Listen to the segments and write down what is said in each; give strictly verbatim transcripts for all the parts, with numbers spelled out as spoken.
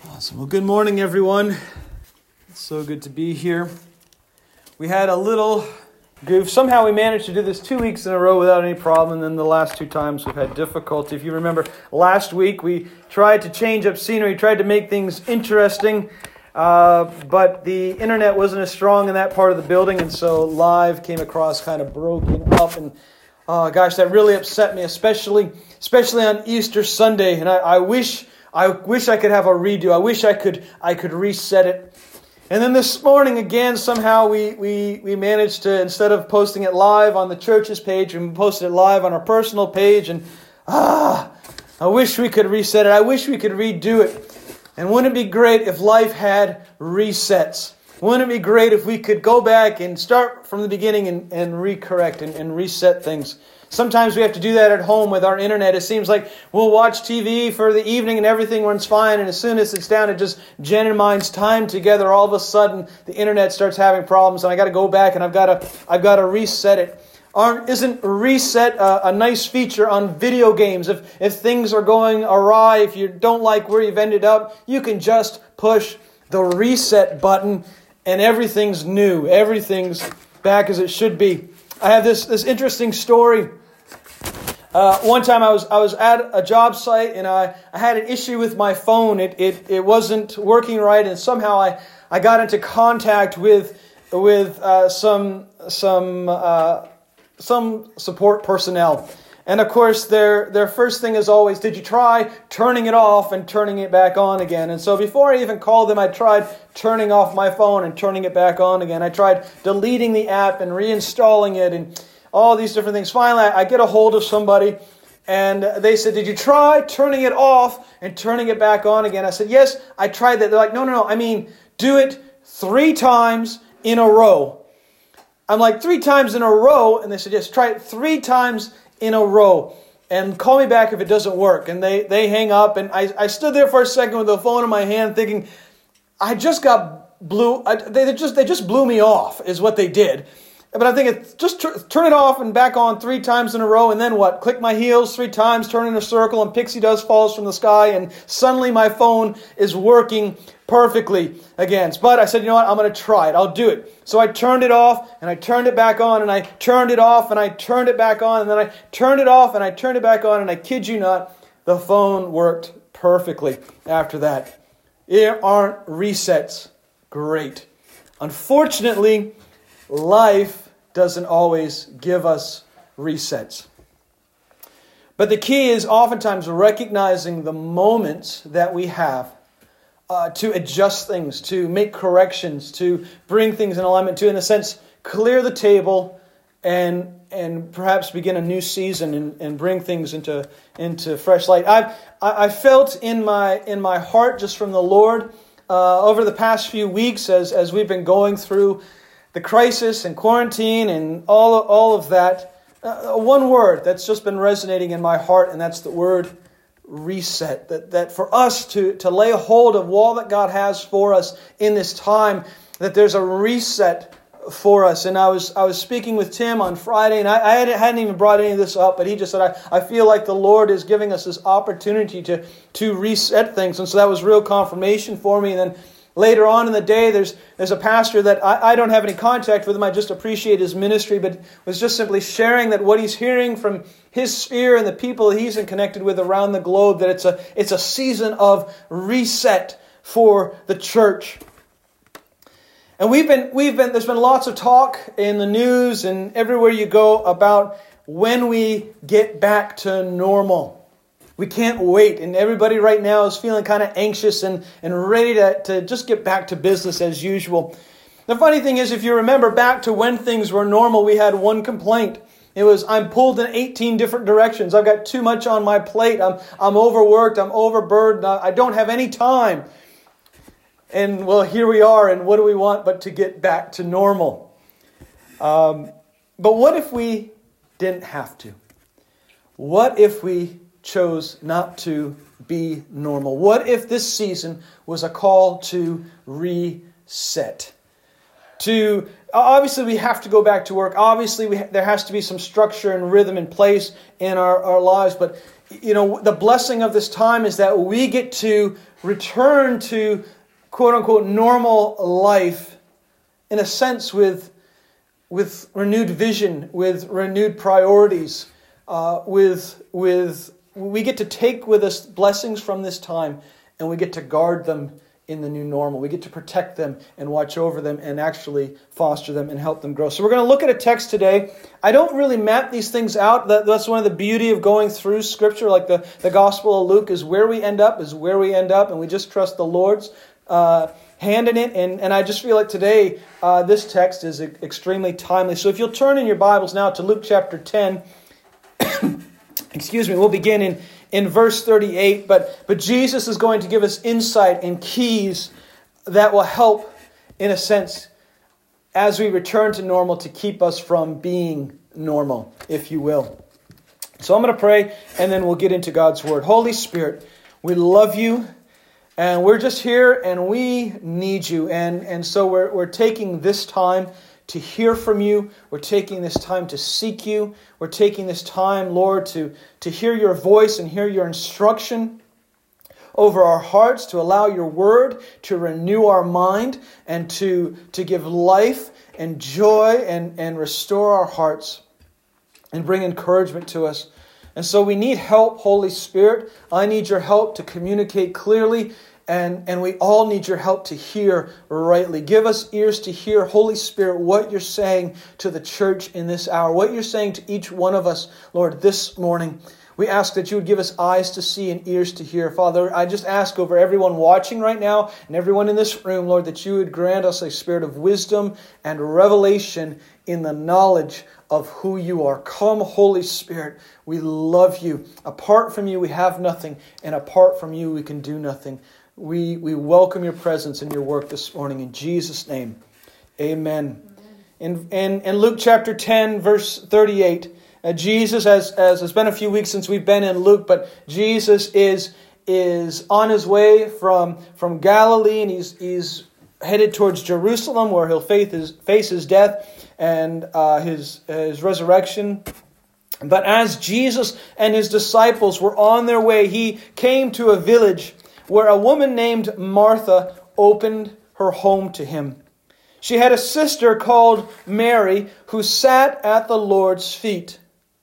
Awesome. Well, good morning, everyone. It's so good to be here. We had a little goof. Somehow we managed to do this two weeks in a row without any problem, and then the last two times we've had difficulty. If you remember, last week we tried to change up scenery, tried to make things interesting, uh, but the internet wasn't as strong in that part of the building, and so live came across kind of broken up, and oh gosh, that really upset me, especially especially on Easter Sunday, and I, I wish... I wish I could have a redo. I wish I could I could reset it. And then this morning again, somehow we, we, we managed to, instead of posting it live on the church's page, we posted it live on our personal page. And ah, I wish we could reset it. I wish we could redo it. And wouldn't it be great if life had resets? Wouldn't it be great if we could go back and start from the beginning and, and recorrect and, and reset things? Sometimes we have to do that at home with our internet. It seems like we'll watch T V for the evening and everything runs fine. And as soon as it's down to just Jen and mine's time together, all of a sudden the internet starts having problems, and I got to go back and I've got to I've got to reset it. Aren't isn't reset a, a nice feature on video games? If if things are going awry, if you don't like where you've ended up, you can just push the reset button, and everything's new. Everything's back as it should be. I have this this interesting story. Uh, one time I was I was at a job site and I, I had an issue with my phone. It it it wasn't working right, and somehow I, I got into contact with with uh, some some uh, some support personnel. And of course, their their first thing is always, did you try turning it off and turning it back on again? And so before I even called them, I tried turning off my phone and turning it back on again. I tried deleting the app and reinstalling it and all these different things. Finally, I get a hold of somebody and they said, did you try turning it off and turning it back on again? I said, yes, I tried that. They're like, no, no, no. I mean, do it three times in a row. I'm like, three times in a row? And they said, yes, try it three times in a row and call me back if it doesn't work. And they, they hang up, and I, I stood there for a second with the phone in my hand thinking, I just got blew, I, they just they just blew me off is what they did. But I think it's just tr- turn it off and back on three times in a row, and then what? Click my heels three times, turn in a circle, and pixie dust falls from the sky, and suddenly my phone is working perfectly again. But I said, you know what? I'm going to try it. I'll do it. So I turned it off, and I turned it back on, and I turned it off, and I turned it back on, and then I turned it off, and I turned it back on, and I kid you not, the phone worked perfectly after that. It aren't resets great? Unfortunately, life doesn't always give us resets. But the key is oftentimes recognizing the moments that we have uh, to adjust things, to make corrections, to bring things in alignment, to, in a sense, clear the table and and perhaps begin a new season and, and bring things into into fresh light. I've I, I felt in my in my heart just from the Lord uh, over the past few weeks as as we've been going through the crisis and quarantine and all of, all of that, uh, one word that's just been resonating in my heart, and that's the word reset. That that for us to, to lay hold of all that God has for us in this time, that there's a reset for us. And I was I was speaking with Tim on Friday, and I, I hadn't, hadn't even brought any of this up, but he just said, I, I feel like the Lord is giving us this opportunity to, to reset things. And so that was real confirmation for me. And then later on in the day, there's there's a pastor that I, I don't have any contact with him. I just appreciate his ministry, but was just simply sharing that what he's hearing from his sphere and the people he's connected with around the globe, that it's a it's a season of reset for the church. And we've been we've been there's been lots of talk in the news and everywhere you go about when we get back to normal. We can't wait, and everybody right now is feeling kind of anxious and, and ready to, to just get back to business as usual. The funny thing is, if you remember back to when things were normal, we had one complaint. It was, I'm pulled in eighteen different directions. I've got too much on my plate. I'm I'm overworked. I'm overburdened. I don't have any time. And well, here we are, and what do we want but to get back to normal? Um, but what if we didn't have to? What if we chose not to be normal? What if this season was a call to reset? To obviously we have to go back to work. Obviously we, there has to be some structure and rhythm in place in our, our lives. But you know, the blessing of this time is that we get to return to quote unquote normal life in a sense with, with renewed vision, with renewed priorities, uh, with, with, we get to take with us blessings from this time and we get to guard them in the new normal. We get to protect them and watch over them and actually foster them and help them grow. So we're going to look at a text today. I don't really map these things out. That, that's one of the beauty of going through Scripture. Like the, the Gospel of Luke is where we end up, is where we end up, and we just trust the Lord's uh, hand in it. And, and I just feel like today uh, this text is extremely timely. So if you'll turn in your Bibles now to Luke chapter ten, excuse me, we'll begin in In verse thirty-eight, but, but Jesus is going to give us insight and keys that will help, in a sense, as we return to normal, to keep us from being normal, if you will. So I'm going to pray, and then we'll get into God's Word. Holy Spirit, we love you, and we're just here, and we need you. And, and so we're, we're taking this time to hear from you. We're taking this time to seek you. We're taking this time, Lord, to, to hear your voice and hear your instruction over our hearts, to allow your word to renew our mind and to, to give life and joy and, and restore our hearts and bring encouragement to us. And so we need help, Holy Spirit. I need your help to communicate clearly. And, and we all need your help to hear rightly. Give us ears to hear, Holy Spirit, what you're saying to the church in this hour, what you're saying to each one of us, Lord, this morning. We ask that you would give us eyes to see and ears to hear. Father, I just ask over everyone watching right now and everyone in this room, Lord, that you would grant us a spirit of wisdom and revelation in the knowledge of who you are. Come, Holy Spirit, we love you. Apart from you, we have nothing, and apart from you, we can do nothing. We we welcome your presence and your work this morning in Jesus' name. Amen. In, in, in Luke chapter ten, verse thirty-eight, uh, Jesus, as, as it's been a few weeks since we've been in Luke, but Jesus is, is on his way from, from Galilee, and he's, he's headed towards Jerusalem, where he'll face his, face his death and uh, his, his resurrection. But as Jesus and his disciples were on their way, he came to a village where a woman named Martha opened her home to him. She had a sister called Mary who sat at the Lord's feet.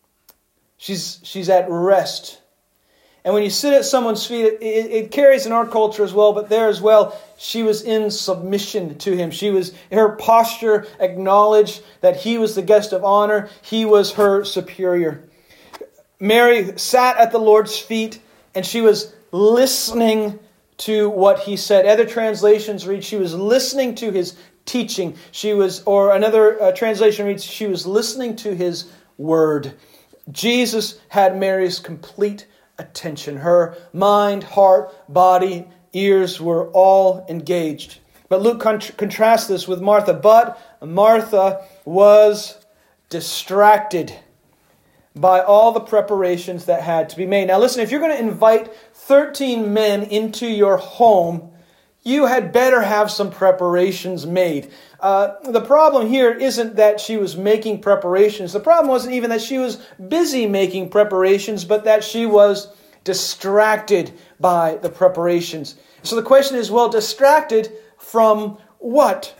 She's, she's at rest. And when you sit at someone's feet, it, it, it carries in our culture as well, but there as well, she was in submission to him. She was, her posture acknowledged that he was the guest of honor. He was her superior. Mary sat at the Lord's feet, and she was listening to what he said. Other translations read she was listening to his teaching. She was, or another uh, translation reads she was listening to his word. Jesus had Mary's complete attention. Her mind, heart, body, ears were all engaged. But Luke cont- contrasts this with Martha. But Martha was distracted by all the preparations that had to be made. Now listen, if you're going to invite thirteen men into your home, you had better have some preparations made. Uh, the problem here isn't that she was making preparations. The problem wasn't even that she was busy making preparations, but that she was distracted by the preparations. So the question is, well, distracted from what?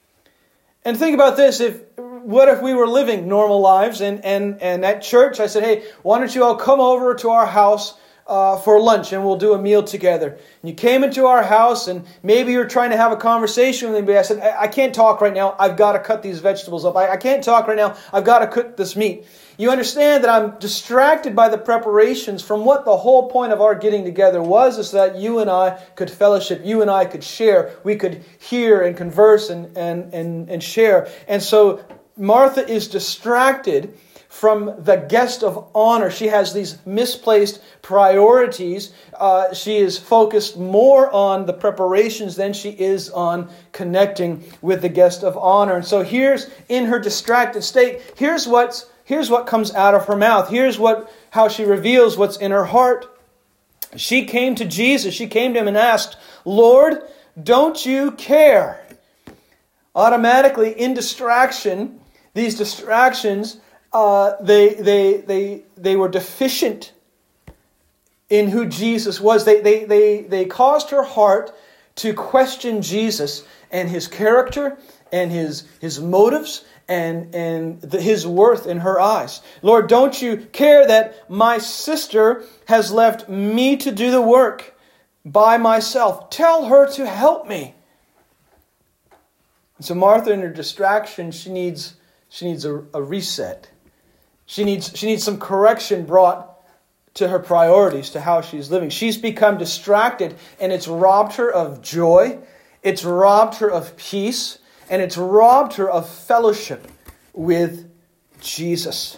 And think about this, if what if we were living normal lives and, and, and at church I said, hey, why don't you all come over to our house uh, for lunch and we'll do a meal together. And you came into our house and maybe you're trying to have a conversation with anybody. I said, I, I can't talk right now. I've got to cut these vegetables up. I, I can't talk right now. I've got to cook this meat. You understand that I'm distracted by the preparations from what the whole point of our getting together was, is that you and I could fellowship, you and I could share, we could hear and converse and, and, and, and share. And so Martha is distracted from the guest of honor. She has these misplaced priorities. Uh, she is focused more on the preparations than she is on connecting with the guest of honor. And so here's, in her distracted state, here's what's Here's what comes out of her mouth. Here's what how she reveals what's in her heart. She came to Jesus. She came to him and asked, Lord, don't you care? Automatically, in distraction, these distractions, uh, they, they, they, they were deficient. in who Jesus was. They, they, they, they caused her heart to question Jesus and his character and his, his motives and, and the, his worth in her eyes. Lord, don't you care that my sister has left me to do the work by myself? Tell her to help me. And so Martha, in her distraction, she needs, she needs a, a reset. She needs, she needs some correction brought to her priorities, to how she's living. She's become distracted, and it's robbed her of joy, it's robbed her of peace, and it's robbed her of fellowship with Jesus.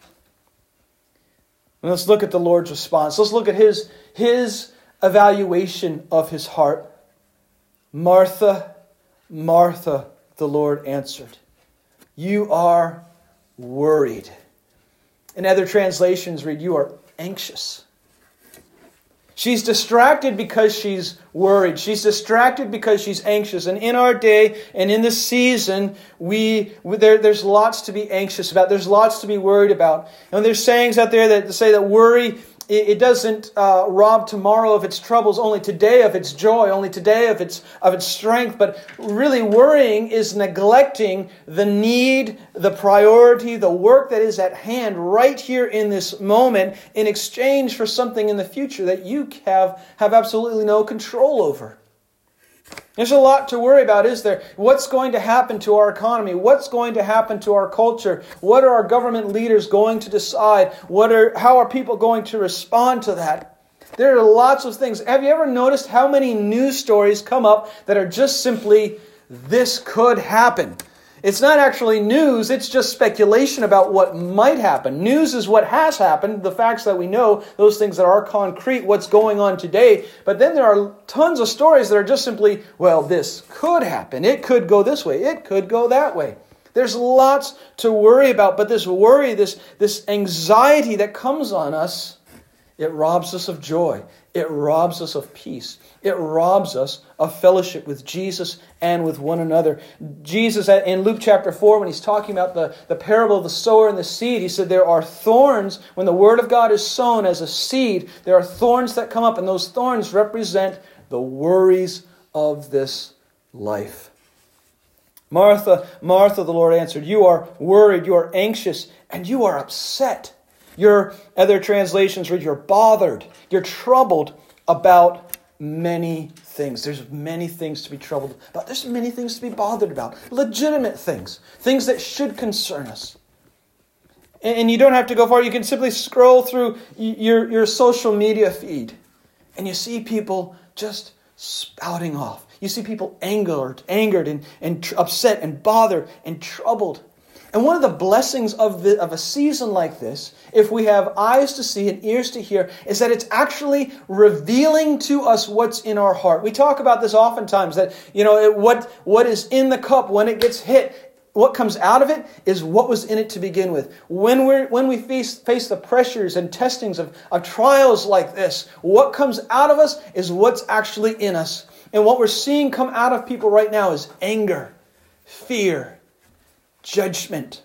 And let's look at the Lord's response. Let's look at his, his evaluation of his heart. Martha, Martha, the Lord answered, you are worried. In other translations read, you are anxious. She's distracted because she's worried. She's distracted because she's anxious. And in our day and in this season, we there, there's lots to be anxious about. There's lots to be worried about. And there's sayings out there that say that worry, it, it doesn't uh, rob tomorrow of its troubles, only today of its joy, only today of its of its strength. But really, worrying is neglecting the need, the priority, the work that is at hand right here in this moment in exchange for something in the future that you have, have absolutely no control over. There's a lot to worry about, is there? What's going to happen to our economy? What's going to happen to our culture? What are our government leaders going to decide? What are, how are people going to respond to that? There are lots of things. Have you ever noticed how many news stories come up that are just simply, this could happen? It's not actually news, it's just speculation about what might happen. News is what has happened, the facts that we know, those things that are concrete, what's going on today. But then there are tons of stories that are just simply, well, this could happen. It could go this way. It could go that way. There's lots to worry about, but this worry, this, this anxiety that comes on us, it robs us of joy. It robs us of peace. It robs us of fellowship with Jesus and with one another. Jesus, in Luke chapter four, when he's talking about the, the parable of the sower and the seed, he said there are thorns. When the word of God is sown as a seed, there are thorns that come up, and those thorns represent the worries of this life. Martha, Martha, the Lord answered, you are worried, you are anxious, and you are upset. Your other translations read, you're bothered, you're troubled about many things. There's many things to be troubled about. There's many things to be bothered about. Legitimate things. Things that should concern us. And you don't have to go far. You can simply scroll through your, your social media feed, and you see people just spouting off. You see people angered, angered and, and tr- upset and bothered and troubled. And one of the blessings of, the, of a season like this, if we have eyes to see and ears to hear, is that it's actually revealing to us what's in our heart. We talk about this oftentimes, that, you know, it, what, what is in the cup when it gets hit, what comes out of it is what was in it to begin with. When, we're, when we face, face the pressures and testings of, of trials like this, what comes out of us is what's actually in us. And what we're seeing come out of people right now is anger, fear, judgment.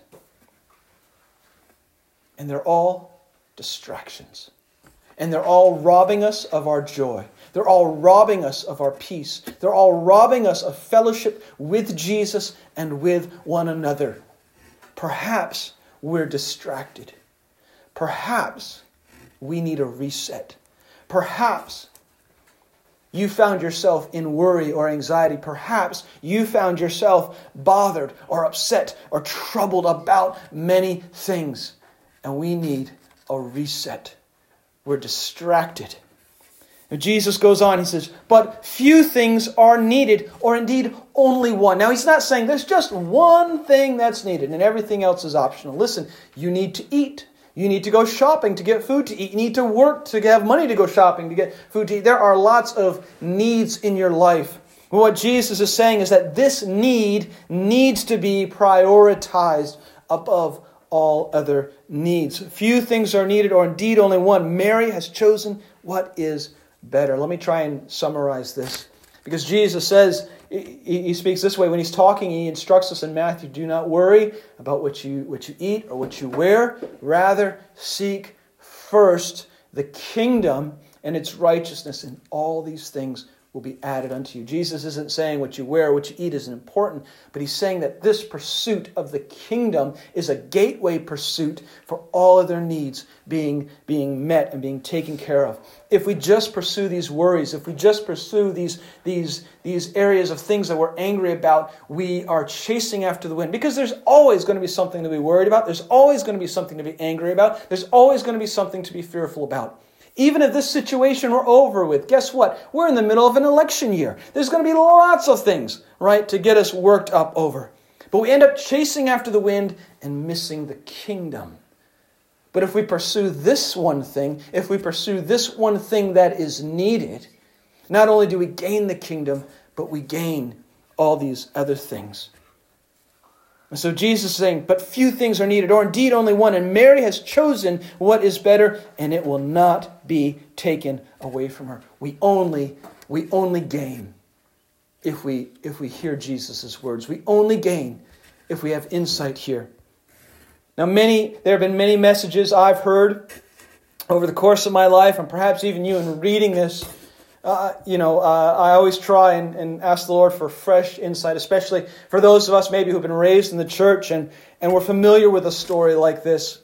And they're all distractions. And they're all robbing us of our joy. They're all robbing us of our peace. They're all robbing us of fellowship with Jesus and with one another. Perhaps we're distracted. Perhaps we need a reset. Perhaps you found yourself in worry or anxiety. Perhaps you found yourself bothered or upset or troubled about many things. And we need a reset. We're distracted. And Jesus goes on, he says, but few things are needed, or indeed only one. Now he's not saying there's just one thing that's needed and everything else is optional. Listen, you need to eat. You need to go shopping to get food to eat. You need to work to have money to go shopping to get food to eat. There are lots of needs in your life. What Jesus is saying is that this need needs to be prioritized above all other needs. Few things are needed, or indeed only one. Mary has chosen what is better. Let me try and summarize this. Because Jesus says, he speaks this way when he's talking, he instructs us in Matthew, do not worry about what you what you eat or what you wear. Rather, seek first the kingdom and its righteousness, and all these things will be added unto you. Jesus isn't saying what you wear, what you eat isn't important, but he's saying that this pursuit of the kingdom is a gateway pursuit for all of their needs being, being met and being taken care of. If we just pursue these worries, if we just pursue these, these, these areas of things that we're angry about, we are chasing after the wind. Because there's always going to be something to be worried about. There's always going to be something to be angry about. There's always going to be something to be fearful about. Even if this situation were over with, guess what? We're in the middle of an election year. There's going to be lots of things, right, to get us worked up over. But we end up chasing after the wind and missing the kingdom. But if we pursue this one thing, if we pursue this one thing that is needed, not only do we gain the kingdom, but we gain all these other things. And so Jesus is saying, but few things are needed, or indeed only one. And Mary has chosen what is better, and it will not be taken away from her. We only, we only gain if we, if we hear Jesus' words. We only gain if we have insight here. Now, many there have been many messages I've heard over the course of my life, and perhaps even you in reading this. Uh, you know, uh, I always try and, and ask the Lord for fresh insight, especially for those of us maybe who've been raised in the church and, and we're familiar with a story like this.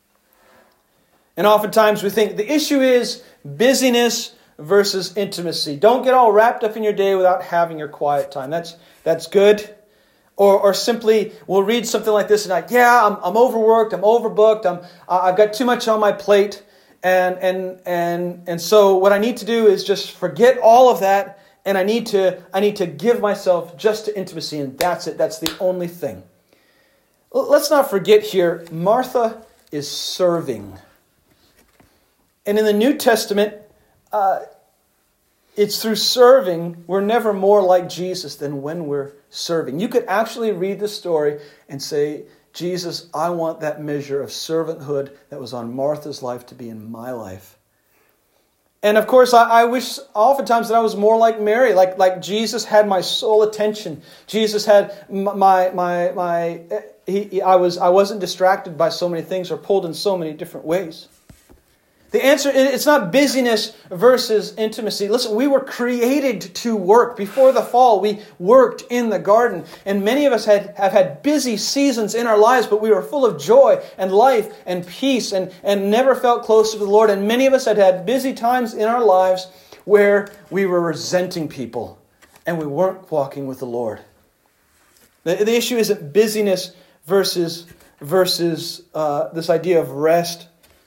And oftentimes we think the issue is busyness versus intimacy. Don't get all wrapped up in your day without having your quiet time. That's that's good. Or, or simply we'll read something like this and like, yeah, I'm, I'm overworked, I'm overbooked, I'm I've got too much on my plate. And and and and so what I need to do is just forget all of that, and I need to I need to give myself just to intimacy, and that's it. That's the only thing. Let's not forget here, Martha is serving. And in the New Testament, uh, it's through serving, we're never more like Jesus than when we're serving. You could actually read the story and say, Jesus, I want that measure of servanthood that was on Martha's life to be in my life. And of course, I, I wish oftentimes that I was more like Mary, like, like Jesus had my sole attention. Jesus had my, my, my, he, he, I, was, I wasn't distracted by so many things or pulled in so many different ways. The answer, it's not busyness versus intimacy. Listen, we were created to work. Before the fall, we worked in the garden. And many of us had, have had busy seasons in our lives, but we were full of joy and life and peace and, and never felt close to the Lord. And many of us had had busy times in our lives where we were resenting people and we weren't walking with the Lord. The, the issue isn't busyness versus, versus uh, this idea of rest.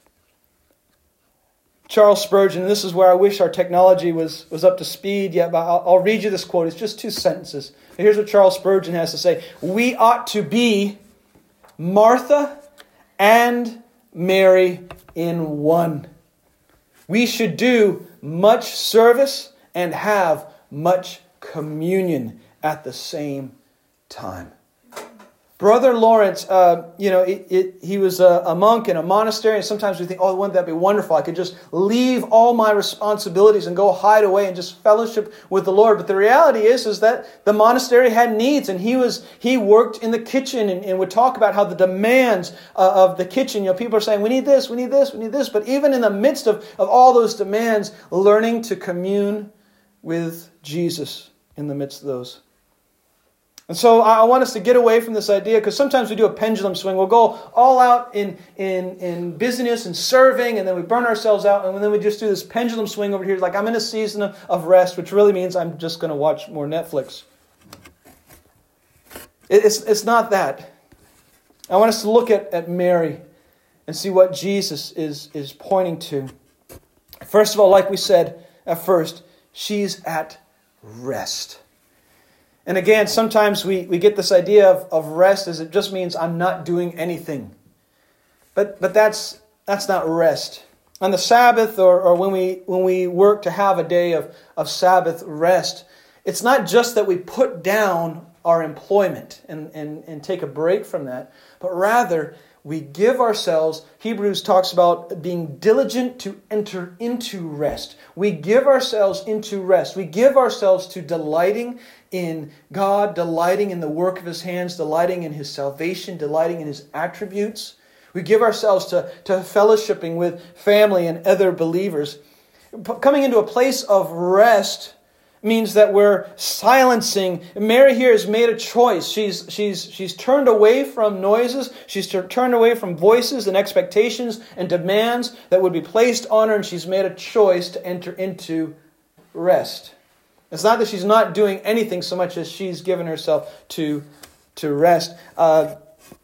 Charles Spurgeon, and this is where I wish our technology was, was up to speed yet, but I'll, I'll read you this quote. It's just two sentences. Here's what Charles Spurgeon has to say. We ought to be Martha and Mary in one. We should do much service and have much communion at the same time. Brother Lawrence, uh, you know, it, it, he was a, a monk in a monastery, and sometimes we think, oh, wouldn't that be wonderful? I could just leave all my responsibilities and go hide away and just fellowship with the Lord. But the reality is, is that the monastery had needs, and he was he worked in the kitchen and, and would talk about how the demands uh, of the kitchen, you know, people are saying, we need this, we need this, we need this. But even in the midst of, of all those demands, learning to commune with Jesus in the midst of those. And so I want us to get away from this idea, because sometimes we do a pendulum swing. We'll go all out in, in, in business and serving, and then we burn ourselves out, and then we just do this pendulum swing over here. Like, I'm in a season of, of rest, which really means I'm just going to watch more Netflix. It, it's, it's not that. I want us to look at, at Mary and see what Jesus is, is pointing to. First of all, like we said at first, she's at rest. And again, sometimes we, we get this idea of, of rest as it just means I'm not doing anything. But but that's that's not rest. On the Sabbath, or, or when we when we work to have a day of, of Sabbath rest, it's not just that we put down our employment and, and, and take a break from that, but rather we give ourselves, Hebrews talks about being diligent to enter into rest. We give ourselves into rest. We give ourselves to delighting in God, delighting in the work of His hands, delighting in His salvation, delighting in His attributes. We give ourselves to, to fellowshipping with family and other believers. Coming into a place of rest means that we're silencing. Mary here has made a choice. She's she's she's turned away from noises. She's turned away from voices and expectations and demands that would be placed on her, and she's made a choice to enter into rest. It's not that she's not doing anything so much as she's given herself to to rest. Uh,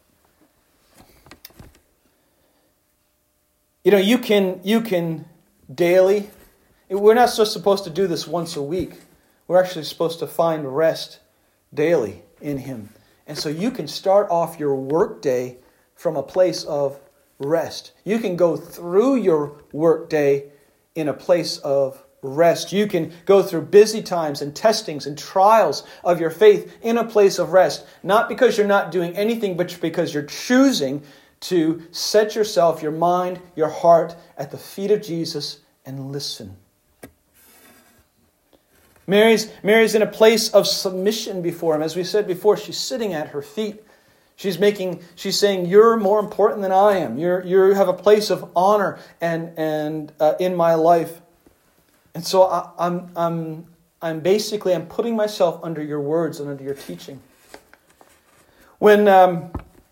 you know, you can you can daily. We're not just supposed to do this once a week. We're actually supposed to find rest daily in Him. And so you can start off your workday from a place of rest. You can go through your workday in a place of rest. You can go through busy times and testings and trials of your faith in a place of rest. Not because you're not doing anything, but because you're choosing to set yourself, your mind, your heart at the feet of Jesus and listen. Mary's, Mary's in a place of submission before Him. As we said before, she's sitting at her feet. She's making, she's saying, "You're more important than I am. You're, you have a place of honor and and uh, in my life." And so I, I'm I'm I'm basically I'm putting myself under your words and under your teaching. When um,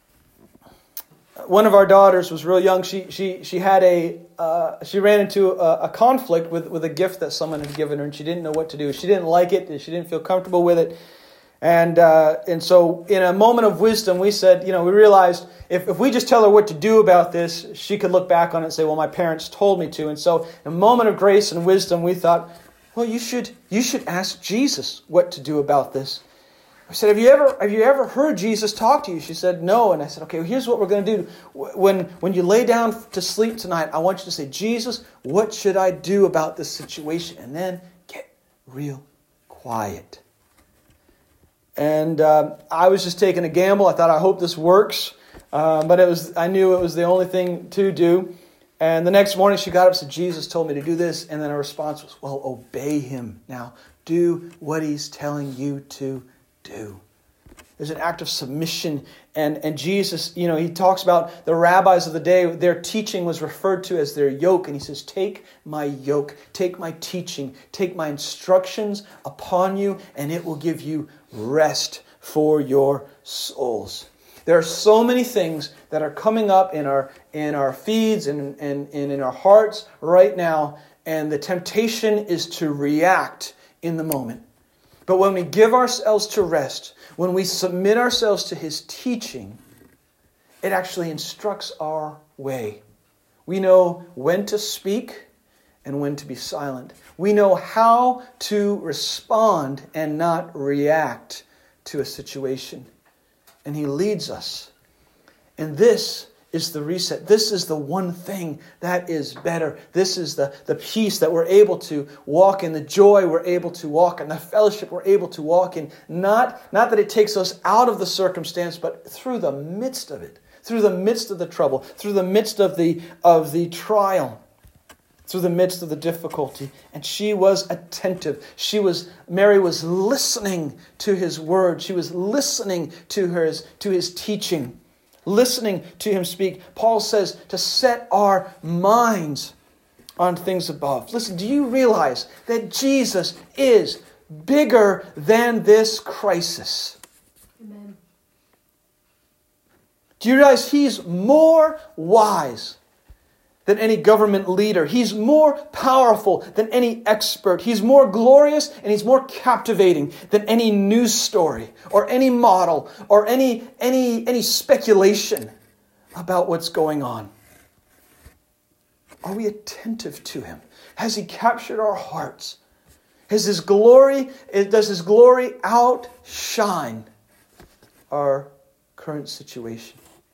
one of our daughters was real young, she she she had a uh, she ran into a, a conflict with, with a gift that someone had given her, and she didn't know what to do. She didn't like it, and she didn't feel comfortable with it, and uh, and so in a moment of wisdom, we said, you know, we realized if if we just tell her what to do about this, she could look back on it and say, well, my parents told me to. And so, in a moment of grace and wisdom, we thought, well, you should you should ask Jesus what to do about this. I said, have you ever have you ever heard Jesus talk to you? She said, no. And I said, okay, well, here's what we're going to do. When, when you lay down to sleep tonight, I want you to say, Jesus, what should I do about this situation? And then get real quiet. And uh, I was just taking a gamble. I thought, I hope this works. Um, but it was I knew it was the only thing to do. And the next morning she got up and said, Jesus told me to do this. And then her response was, well, obey Him. Now, do what He's telling you to do. There's an act of submission. And, and Jesus, you know, He talks about the rabbis of the day. Their teaching was referred to as their yoke. And He says, take my yoke, take my teaching, take my instructions upon you, and it will give you rest for your souls. There are so many things that are coming up in our in our feeds and, and, and in our hearts right now. And the temptation is to react in the moment. But when we give ourselves to rest, when we submit ourselves to His teaching, it actually instructs our way. We know when to speak and when to be silent. We know how to respond and not react to a situation. And He leads us. And this is the reset. This is the one thing that is better. This is the, the peace that we're able to walk in, the joy we're able to walk in, the fellowship we're able to walk in. Not, not that it takes us out of the circumstance, but through the midst of it, through the midst of the trouble, through the midst of the, of the trial, through the midst of the difficulty. And she was attentive. She was, Mary was listening to His word. She was listening to hers, to His teaching. Listening to Him speak. Paul says to set our minds on things above. Listen, do you realize that Jesus is bigger than this crisis? Amen. Do you realize He's more wise than any government leader? He's more powerful than any expert. He's more glorious and He's more captivating than any news story or any model or any, any, any speculation about what's going on. Are we attentive to Him? Has He captured our hearts? Has His glory, does His glory outshine our current situation?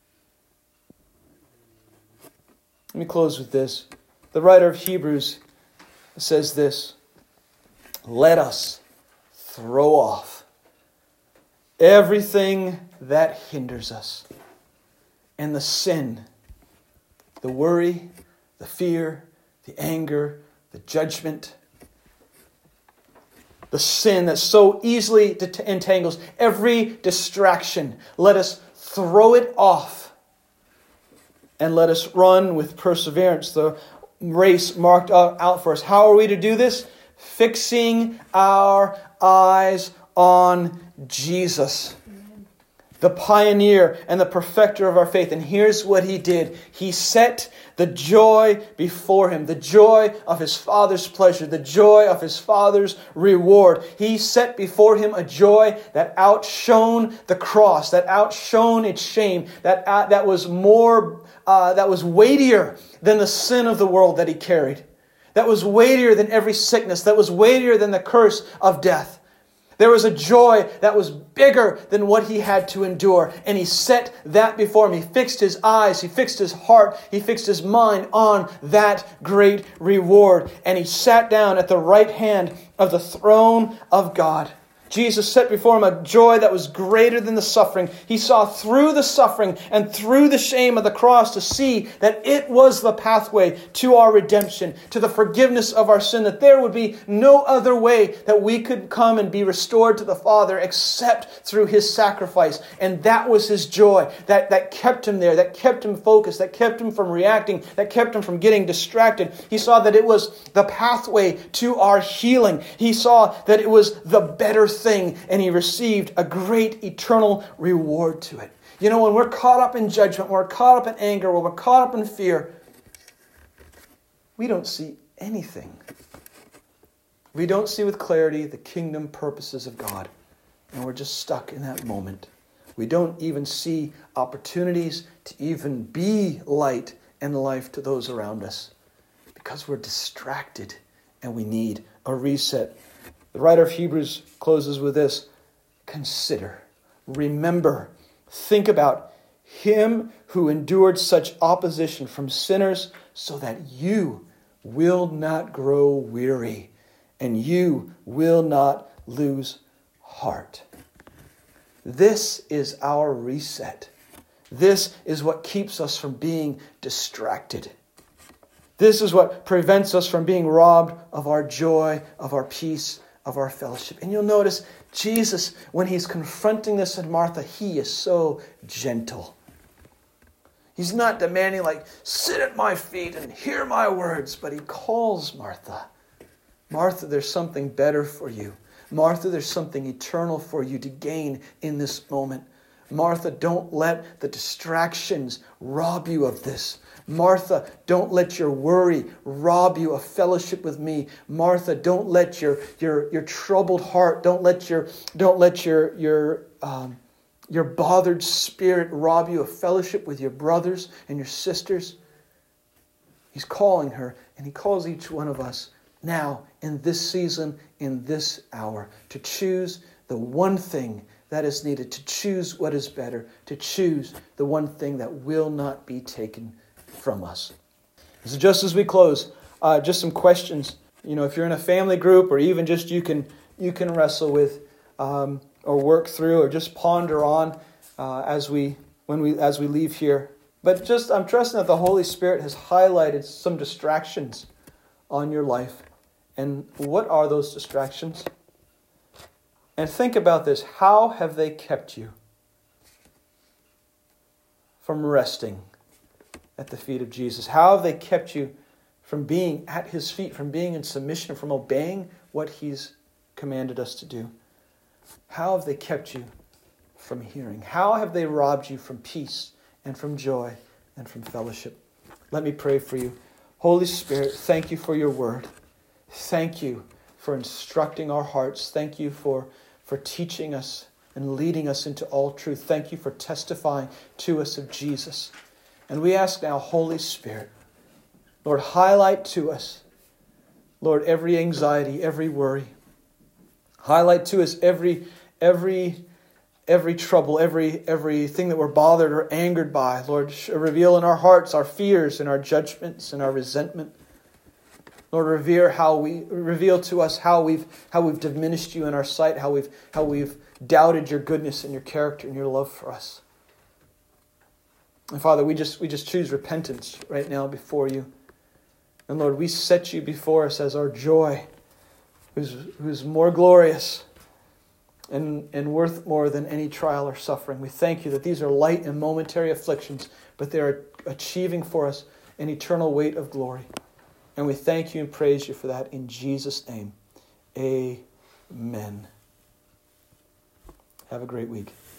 Let me close with this. The writer of Hebrews says this: let us throw off everything that hinders us and the sin, the worry, the fear, the anger, the judgment, the sin that so easily entangles, every distraction. Let us throw it off. And let us run with perseverance the race marked out for us. How are we to do this? Fixing our eyes on Jesus, the pioneer and the perfecter of our faith. And here's what he did. He set the joy before him, the joy of his Father's pleasure, the joy of his Father's reward. He set before him a joy that outshone the cross, that outshone its shame, that uh, that was more, uh, that was weightier than the sin of the world that he carried. That was weightier than every sickness. That was weightier than the curse of death. There was a joy that was bigger than what he had to endure. And he set that before him. He fixed his eyes, he fixed his heart, he fixed his mind on that great reward. And he sat down at the right hand of the throne of God. Jesus set before him a joy that was greater than the suffering. He saw through the suffering and through the shame of the cross to see that it was the pathway to our redemption, to the forgiveness of our sin, that there would be no other way that we could come and be restored to the Father except through his sacrifice. And that was his joy that, that kept him there, that kept him focused, that kept him from reacting, that kept him from getting distracted. He saw that it was the pathway to our healing. He saw that it was the better thing, and he received a great eternal reward to it. You know, when we're caught up in judgment, when we're caught up in anger, when we're caught up in fear, we don't see anything. We don't see with clarity the kingdom purposes of God, and we're just stuck in that moment. We don't even see opportunities to even be light and life to those around us because we're distracted and we need a reset. The writer of Hebrews closes with this: consider, remember, think about him who endured such opposition from sinners so that you will not grow weary and you will not lose heart. This is our reset. This is what keeps us from being distracted. This is what prevents us from being robbed of our joy, of our peace, of our fellowship. And you'll notice Jesus, when he's confronting this in Martha, he is so gentle. He's not demanding, like, sit at my feet and hear my words, but he calls Martha. Martha, there's something better for you. Martha, there's something eternal for you to gain in this moment. Martha, don't let the distractions rob you of this. Martha, don't let your worry rob you of fellowship with me. Martha, don't let your your your troubled heart, don't let your don't let your your um, your bothered spirit rob you of fellowship with your brothers and your sisters. He's calling her, and he calls each one of us now in this season, in this hour, to choose the one thing that is needed, to choose what is better, to choose the one thing that will not be taken from us. So just as we close, uh, just some questions. You know, if you're in a family group, or even just you can you can wrestle with, um, or work through, or just ponder on uh, as we when we as we leave here. But just I'm trusting that the Holy Spirit has highlighted some distractions on your life. And what are those distractions? And think about this. How have they kept you from resting at the feet of Jesus? How have they kept you from being at his feet, from being in submission, from obeying what he's commanded us to do? How have they kept you from hearing? How have they robbed you from peace and from joy and from fellowship? Let me pray for you. Holy Spirit, thank you for your word. Thank you for instructing our hearts. Thank you for, for teaching us and leading us into all truth. Thank you for testifying to us of Jesus. And we ask now, Holy Spirit, Lord, highlight to us, Lord, every anxiety, every worry. Highlight to us every every every trouble, every everything that we're bothered or angered by. Lord, reveal in our hearts our fears and our judgments and our resentment. Lord, reveal how we reveal to us how we've how we've diminished you in our sight, how we've how we've doubted your goodness and your character and your love for us. And Father, we just we just choose repentance right now before you. And Lord, we set you before us as our joy, who's who's more glorious and, and worth more than any trial or suffering. We thank you that these are light and momentary afflictions, but they are achieving for us an eternal weight of glory. And we thank you and praise you for that in Jesus' name. Amen. Have a great week.